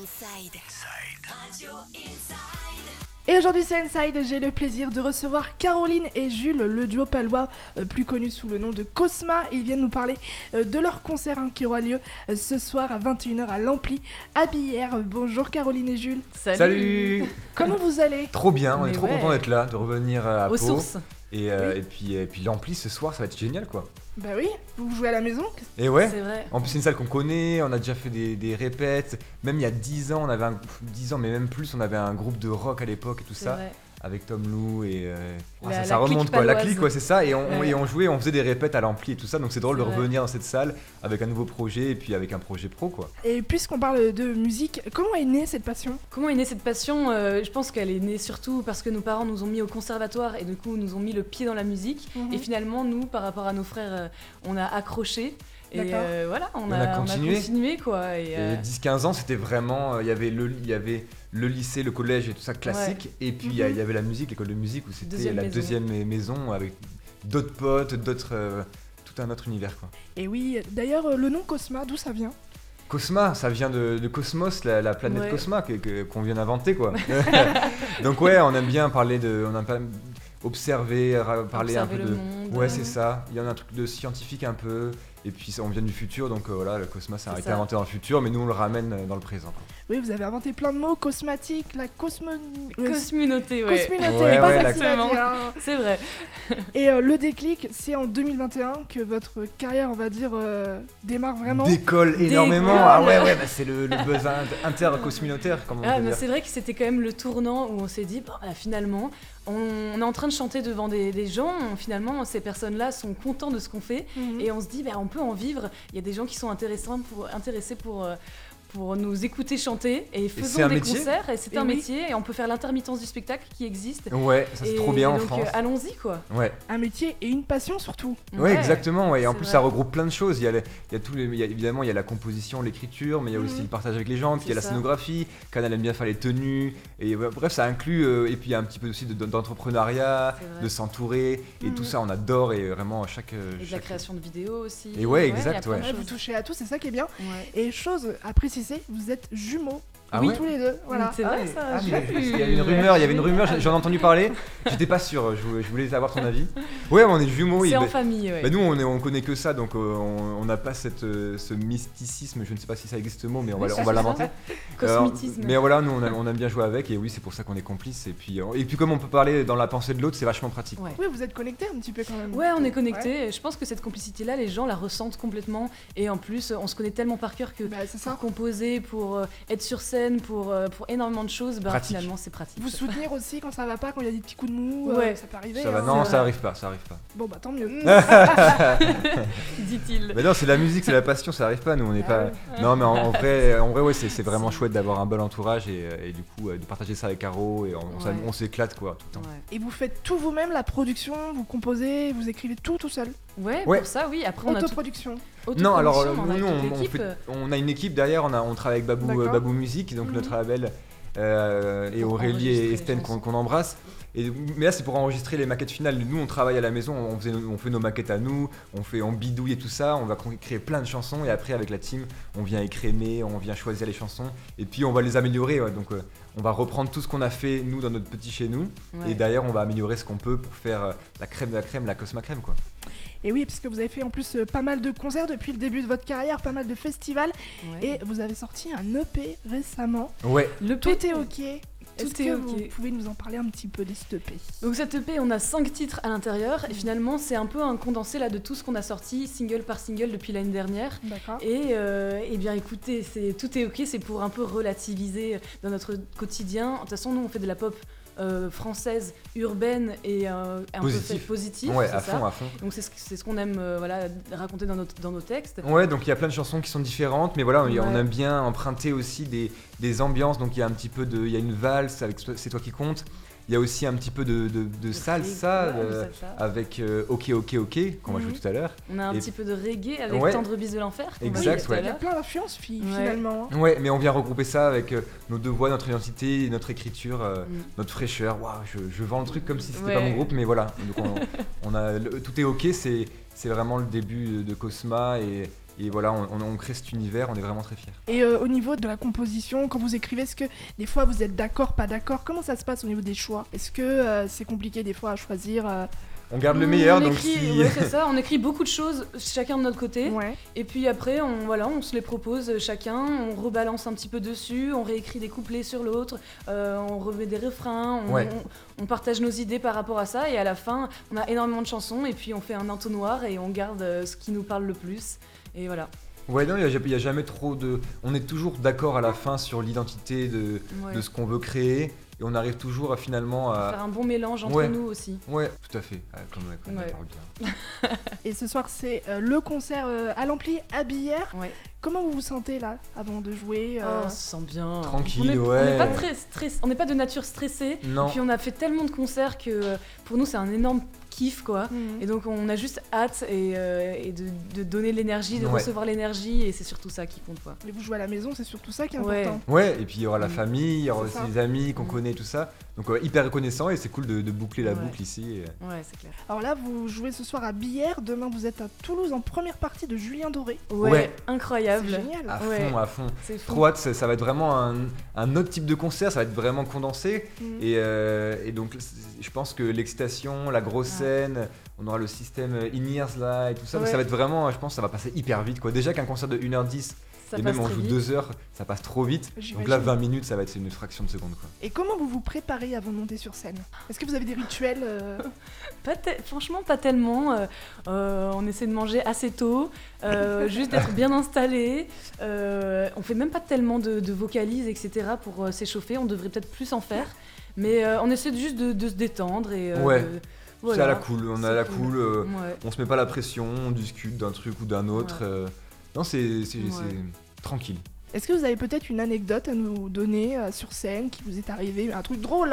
Inside. Radio Inside. Et aujourd'hui c'est Inside, j'ai le plaisir de recevoir Caroline et Jules, le duo palois plus connu sous le nom de Cosma. Ils viennent nous parler de leur concert qui aura lieu ce soir à 21h à l'Ampli, à Billère. Bonjour Caroline et Jules. Salut. Comment vous allez ? Trop bien, on est trop ouais. content d'être là, de revenir à Aux Pau. sources. Et, Oui. et puis l'Ampli ce soir, ça va être génial quoi. Bah oui, vous jouez à la maison ? Et ouais, C'est vrai. en plus c'est une salle qu'on connaît, on a déjà fait des répètes. Même il y a 10 ans, on avait 10 ans mais même plus, on avait un groupe de rock à l'époque et tout C'est ça. vrai. Avec Tom Lou et La ça remonte clique quoi, la paloise. clique quoi, c'est ça. Et on, Ouais. et on jouait, on faisait des répètes à l'Ampli et tout ça, donc c'est drôle C'est de vrai. revenir dans cette salle avec un nouveau projet et puis avec un projet pro quoi. Et puisqu'on parle de musique, comment est née cette passion ? Comment est née cette passion ? Je pense qu'elle est née surtout parce que nos parents nous ont mis au conservatoire et du coup nous ont mis le pied dans la musique. Mhm. Et finalement, nous, par rapport à nos frères, on a accroché. Et D'accord. voilà, on a a continué. continué quoi. Et, Et 10-15 ans, c'était vraiment. Il y avait le lycée, le collège et tout ça classique. Et puis il y avait la musique, l'école de musique où c'était Deuxième la maison. deuxième maison avec d'autres potes, tout un autre univers quoi. Et oui, d'ailleurs le nom Cosma, d'où ça vient ? Cosma, ça vient de Cosmos, la planète Ouais. Cosma qu'on vient d'inventer quoi. Donc ouais, on aime bien parler on aime pas observer, parler un peu observer de. le monde. Ouais, c'est ça. Il y en a un truc de scientifique un peu. Et puis on vient du futur, donc voilà, le Cosma ça a C'est été ça. inventé dans le futur, mais nous on le ramène dans le présent. Quoi. Oui, vous avez inventé plein de mots, cosmatique, la Cosmunauté, ouais. cosmunauté, Ouais, pas ouais, facile à exactement. dire, hein. C'est vrai. Et le déclic, c'est en 2021 que votre carrière, on va dire, démarre vraiment. Décolle énormément. Décolle. Ah ouais, bah, c'est le buzz intercosminotaire, comme on Ah, peut mais dire. c'est vrai que c'était quand même le tournant où on s'est dit, bon, bah, finalement, on est en train de chanter devant des gens, finalement, ces personnes-là sont contents de ce qu'on fait, Mhm. et on se dit, bah, on peut en vivre. Il y a des gens qui sont intéressés pour nous écouter chanter, et c'est faisons un des métier. concerts, et c'est Et un oui. métier, et on peut faire l'intermittence du spectacle qui existe. Ouais, ça c'est Et trop bien en donc, France. allons-y, quoi. Ouais. Un métier et une passion surtout. Ouais, exactement. Ouais. Et en c'est plus, vrai. ça regroupe plein de choses. Évidemment, il y a la composition, l'écriture, mais il y a aussi Mhm. le partage avec les gens. Puis il y a la C'est ça. scénographie. Canal aime bien faire les tenues. Et bref, ça inclut. Et puis il y a un petit peu aussi d'entrepreneuriat, C'est vrai. de s'entourer. Et Mhm. tout ça, on adore. Et vraiment, chaque. Et de la création de vidéos aussi. Et ouais, il y a exact, plein de ouais. Ouais, vous choses. touchez à tout, c'est ça qui est bien. Ouais. Et chose à préciser, vous êtes jumeaux. Ah oui, ouais tous les deux. Voilà. C'est vrai, ça. Ah, je mais sais plus. il y avait une rumeur, j'en ai entendu parler. J'étais pas sûr, je voulais avoir ton avis. Ouais, on est jumeaux. C'est et en bah- famille, ouais. Bah nous on connaît que ça, donc on n'a pas ce mysticisme, je ne sais pas si ça existe ce mot, mais on Oui, va c'est l'inventer. Cosmitisme. Mais voilà, nous on aime bien jouer avec, et oui c'est pour ça qu'on est complices, et puis comme on peut parler dans la pensée de l'autre, c'est vachement pratique. Ouais. Oui, vous êtes connectés un petit peu quand même. Ouais, on est connectés. Je pense que cette complicité-là, les gens la ressentent complètement. Et en plus, on se connaît tellement par cœur que Bah, c'est ça. pour composer, pour être sur scène, pour énormément de choses, bah, Pratique. finalement, c'est pratique. Vous soutenir aussi quand ça va pas, quand il y a des petits coups de mou. Ouais. Ça peut arriver. Ça va, hein. non, c'est ça vrai. arrive pas. Bon, bah tant mieux. Dit-il. Mais non, c'est la musique, c'est la passion, ça arrive pas, nous on n'est Ah pas. ouais. Non, mais en vrai ouais, c'est vraiment Si. chouette d'avoir un bel entourage, et du coup de partager ça avec Caro, et Ouais. on s'éclate quoi tout le temps. Ouais. Et vous faites tout vous-même, la production, vous composez, vous écrivez tout seul. Ouais, Ouais. pour ça, oui. Après, on a tout. Autoproduction. Non, alors autoproduction, nous on a toute on l'équipe. on a une équipe derrière, on travaille avec D'accord. Babou Musique, donc Mhm. notre label, et Pour Aurélie enregistrer et les Estelle chansons. qu'on embrasse. Mais là c'est pour enregistrer les maquettes finales. Nous on travaille à la maison, on fait nos maquettes à nous, on bidouille et tout ça, on va créer plein de chansons, et après avec la team on vient écrémer, on vient choisir les chansons, et puis on va les améliorer, ouais. Donc on va reprendre tout ce qu'on a fait nous dans notre petit chez nous, Ouais. et derrière on va améliorer ce qu'on peut pour faire la crème de la crème, la Cosma crème quoi. Et oui, parce que vous avez fait en plus pas mal de concerts depuis le début de votre carrière, pas mal de festivals. Ouais. Et vous avez sorti un EP récemment. Ouais. Le Tout P- est ok. Tout Est-ce est que ok. vous pouvez nous en parler un petit peu de cet EP ? Donc cette EP, on a 5 titres à l'intérieur, et finalement, c'est un peu un condensé là de tout ce qu'on a sorti, single par single, depuis l'année dernière. D'accord. Et bien écoutez, tout est ok, c'est pour un peu relativiser dans notre quotidien. De toute façon, nous on fait de la pop française, urbaine et un peu fait positif, Ouais, c'est à ça. fond. Donc c'est ce qu'on aime raconter dans nos textes. Ouais, donc il y a plein de chansons qui sont différentes, mais voilà, on Ouais. aime bien emprunter aussi des ambiances. Donc il y a un petit peu il y a une valse avec C'est toi qui compte. Il y a aussi un petit peu de salsa, Ouais, de salsa. avec Ok Ok Ok qu'on va jouer Mhm. tout à l'heure. On a un Et- petit peu de reggae avec Ouais. Tendre bise de l'enfer. qu'on va Exact, jouer tout à ouais. Il y a l'heure. plein d'influences Ouais. finalement. hein. Ouais, mais on vient regrouper ça avec nos deux voix, notre identité, notre écriture, notre fraîcheur. Waouh, je vends le truc comme si c'était Ouais. pas mon groupe, mais voilà. Donc on a Tout est ok, c'est vraiment le début de Cosma, et Et voilà, on crée cet univers, on est vraiment très fiers. Et au niveau de la composition, quand vous écrivez, est-ce que des fois vous êtes d'accord, pas d'accord? Comment ça se passe au niveau des choix? Est-ce que c'est compliqué des fois à choisir On garde le meilleur, On donc écrit, si... ouais, c'est ça, on écrit beaucoup de choses chacun de notre côté. Ouais. Et puis après, on se les propose chacun, on rebalance un petit peu dessus, on réécrit des couplets sur l'autre, on remet des refrains, on partage nos idées par rapport à ça. Et à la fin, on a énormément de chansons et puis on fait un entonnoir et on garde ce qui nous parle le plus. Et voilà. Ouais, non, il y a jamais trop de... On est toujours d'accord à la fin sur l'identité de ce qu'on veut créer. Et on arrive toujours à finalement à... Faire un bon mélange entre nous aussi. Ouais, tout à fait, comme on parle bien. Et ce soir, c'est le concert à l'Ampli à Billère. Ouais. Comment vous vous sentez là, avant de jouer On se sent bien. Tranquille, On n'est pas très on n'est pas de nature stressée. Non. Et puis on a fait tellement de concerts que pour nous, c'est un énorme kiff, quoi. Et donc on a juste hâte et de donner l'énergie, de recevoir l'énergie, et c'est surtout ça qui compte, quoi. Et vous jouez à la maison, c'est surtout ça qui est important. Ouais, et puis il y aura la famille, il y aura aussi les amis qu'on connaît, tout ça. Donc hyper reconnaissant, et c'est cool de boucler la boucle ici. Ouais, c'est clair. Alors là, vous jouez ce soir à Billère, demain vous êtes à Toulouse en première partie de Julien Doré. Ouais, incroyable. C'est génial. À fond. C'est fou. Trop hâte, ça va être vraiment un autre type de concert, ça va être vraiment condensé. Et donc je pense que l'excitation, la grosse scène, on aura le système in-ears là et tout ça. Donc ça va être vraiment, je pense que ça va passer hyper vite, quoi. Déjà qu'un concert de 1h10, et même on joue 2 heures, ça passe trop vite. Donc là 20 minutes, ça va être une fraction de seconde, quoi. Et comment vous vous préparez avant de monter sur scène? Est-ce que vous avez des rituels Franchement, pas tellement. On essaie de manger assez tôt, juste d'être bien installé. On fait même pas tellement de vocalises, etc. pour s'échauffer. On devrait peut-être plus en faire. Mais on essaie juste de se détendre. Et, c'est à la cool, on est à la cool. On se met pas la pression, on discute d'un truc ou d'un autre. Non, c'est tranquille. Est-ce que vous avez peut-être une anecdote à nous donner sur scène qui vous est arrivé, un truc drôle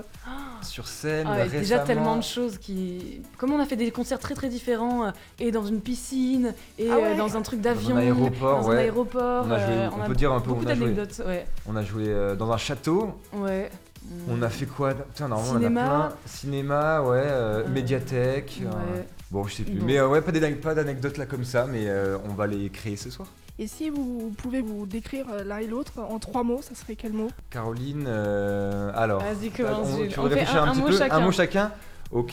Sur scène, récemment... Déjà tellement de choses qui... Comme on a fait des concerts très très différents, et dans une piscine, et dans un truc d'avion, dans un aéroport, on a joué, on peut dire un peu beaucoup d'anecdotes. On a joué dans un château. Ouais. On a fait quoi? Putain, normalement on a plein. Cinéma, médiathèque. Bon, je sais plus. Mais pas d'anecdotes là comme ça, mais on va les créer ce soir. Et si vous pouvez vous décrire l'un et l'autre en 3 mots, ça serait quel mot? Caroline, alors. Vas-y, commence. Tu veux réfléchir un petit peu? Un mot chacun. Ok.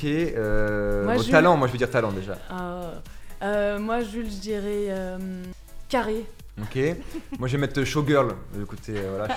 Talent, moi je vais dire talent déjà. Moi, Jules, je dirais carré. Ok. Moi je vais mettre showgirl, le côté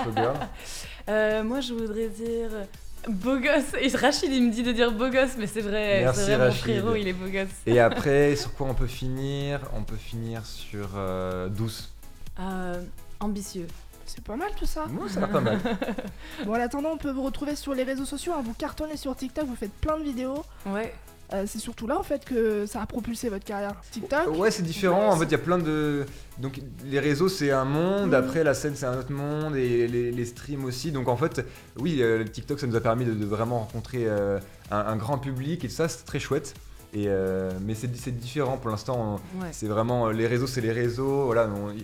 showgirl. Moi je voudrais dire beau gosse. Et Rachid il me dit de dire beau gosse, mais c'est vrai, merci, c'est vrai, Rachid. mon frérot il est beau gosse. Et après, sur quoi on peut finir? On peut finir sur douce. Ambitieux. C'est pas mal tout ça. Ça a l'air pas mal. Bon, en attendant, on peut vous retrouver sur les réseaux sociaux, vous cartonnez sur TikTok, vous faites plein de vidéos. Ouais. C'est surtout là en fait que ça a propulsé votre carrière. TikTok. Ouais, c'est différent. En fait, il y a plein de. Donc, les réseaux c'est un monde, après la scène c'est un autre monde, et les streams aussi. Donc, en fait, oui, le TikTok ça nous a permis de vraiment rencontrer un grand public, et ça c'est très chouette. Mais c'est différent pour l'instant. C'est vraiment les réseaux, c'est les réseaux. Voilà,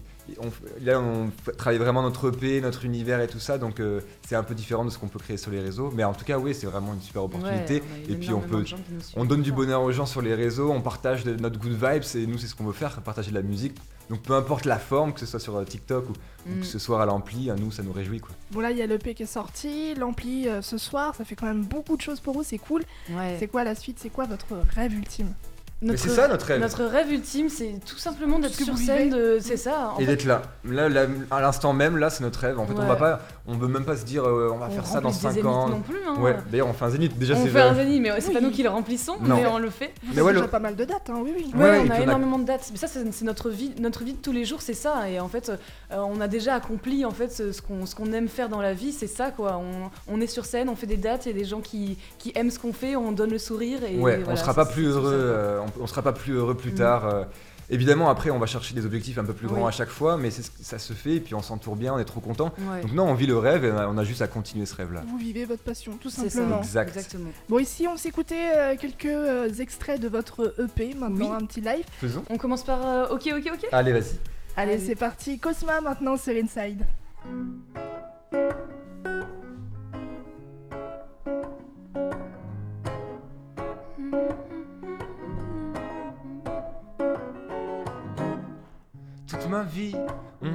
on travaille vraiment notre EP, notre univers et tout ça, donc c'est un peu différent de ce qu'on peut créer sur les réseaux. Mais en tout cas, oui, c'est vraiment une super opportunité. Et puis on donne du bonheur aux gens sur les réseaux, on partage notre good vibes, et nous c'est ce qu'on veut faire, partager de la musique. Donc peu importe la forme, que ce soit sur TikTok ou que ce soit à l'Ampli, à nous ça nous réjouit, quoi. Bon, là il y a l'EP qui est sorti, l'Ampli ce soir, ça fait quand même beaucoup de choses pour vous, c'est cool. C'est quoi la suite, c'est quoi votre rêve ultime? Mais c'est ça notre rêve. Notre rêve ultime, c'est tout simplement d'être sur scène, c'est ça. Et d'être là. Là, à l'instant même, là, c'est notre rêve. En fait, on veut même pas se dire on va faire ça dans 5 ans. Non plus, hein. Ouais, d'ailleurs, on fait un zénith. Déjà, on fait un zénith, mais c'est pas nous qui le remplissons, mais on le fait. Vous avez déjà pas mal de dates, hein, oui. Ouais, on a énormément de dates. Mais ça, c'est notre vie de tous les jours, c'est ça. Et en fait, on a déjà accompli en fait ce qu'on aime faire dans la vie, c'est ça, quoi. On est sur scène, on fait des dates, il y a des gens qui aiment ce qu'on fait, on donne le sourire. Et on sera pas plus heureux. On sera pas plus heureux plus tard. Évidemment, après, on va chercher des objectifs un peu plus grands à chaque fois, mais ça se fait, et puis on s'entoure bien, on est trop content. Donc non, on vit le rêve, et on a juste à continuer ce rêve-là. Vous vivez votre passion, tout simplement. Exactement. Bon, ici, on s'écoutait quelques extraits de votre EP, maintenant un petit live. Faisons. On commence par OK. Allez, vas-y. Allez, c'est parti. Cosma, maintenant, sur Inside.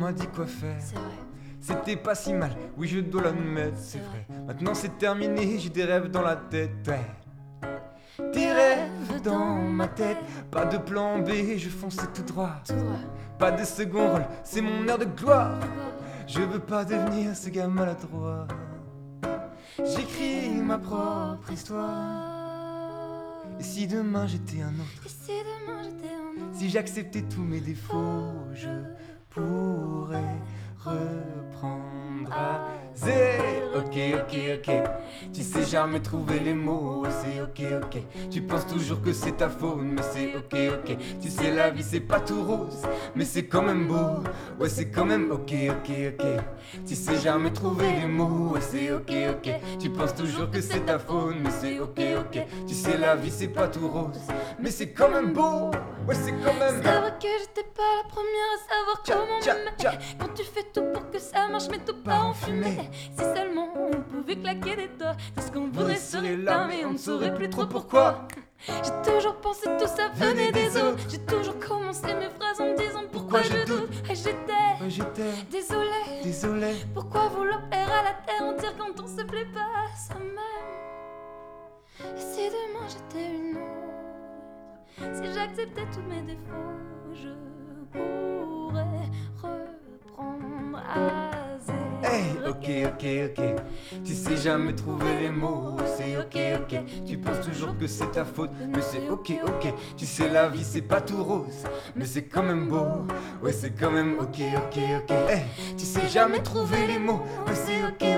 m'a dit quoi faire. C'est vrai. C'était pas si mal, oui je dois l'admettre, c'est vrai. Maintenant c'est terminé, j'ai des rêves dans la tête, ouais. Des rêves dans ma tête, pas de plan B, je fonçais tout droit. Tout droit. Pas de second rôle, c'est mon heure de gloire. Je veux pas devenir ce gars maladroit. J'écris ma propre histoire. Et si demain j'étais un autre, Et si demain j'étais un autre, si j'acceptais tous mes défauts, je pourrais reprendre à zéro. Ok. Tu sais jamais trouver les mots, c'est ok. Tu penses toujours que c'est ta faute, mais c'est ok. Tu sais la vie c'est pas tout rose, mais c'est quand même beau. Ouais c'est quand même ok. Tu sais jamais trouver les mots, ouais c'est ok. Tu penses toujours que c'est ta faute, mais c'est ok. Tu sais la vie c'est pas tout rose, mais c'est quand même beau. Ouais c'est quand même. c'est vrai que j'étais pas la première à savoir comment Tcha, me tcha. mettre. Quand tu fais tout pour que ça marche, mais tout part en fumée. Si seulement on pouvait claquer des doigts, tout ce qu'on voudrait serait là, mais on ne saurait plus trop pourquoi. J'ai toujours pensé tout ça venait des autres. J'ai toujours commencé mes phrases en me disant pourquoi je doute. Et j'étais désolée. Pourquoi vouloir plaire à la terre, en dire quand on se plaît pas à soi-même. Et si demain j'étais une autre, si j'acceptais tous mes défauts, je pourrais reprendre à zéro. Hey, ok. Tu sais jamais trouver les mots, c'est ok. Tu penses toujours que c'est ta faute, mais c'est ok. Tu sais la vie c'est pas tout rose, mais c'est quand même beau. Ouais c'est quand même ok. Hey, tu sais jamais trouver les mots, mais c'est ok.